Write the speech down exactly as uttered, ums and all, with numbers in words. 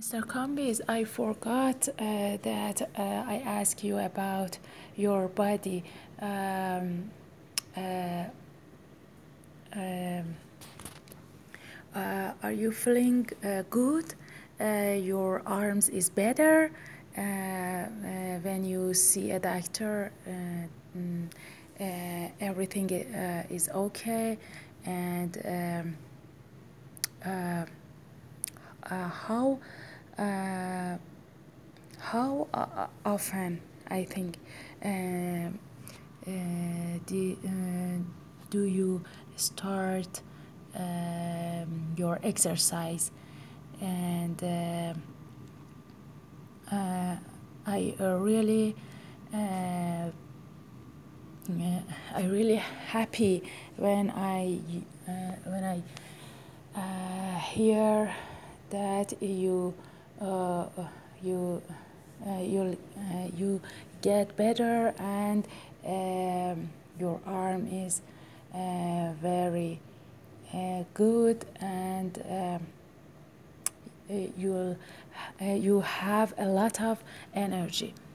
mister Combis, I forgot uh, that uh, I asked you about your body. Um, uh, um, uh, are you feeling uh, good? Uh, your arms is better uh, uh, when you see a doctor. Uh, mm, uh, everything uh, is okay, and um, uh, uh, how uh, how uh, often I think um, uh, do, uh, do you start um, your exercise? And uh, uh, I uh, really uh, I really happy when I uh, when I uh, hear that you uh, you uh, you uh, you get better, and um, your arm is uh, very uh, good, and um, you'll uh, you have a lot of energy.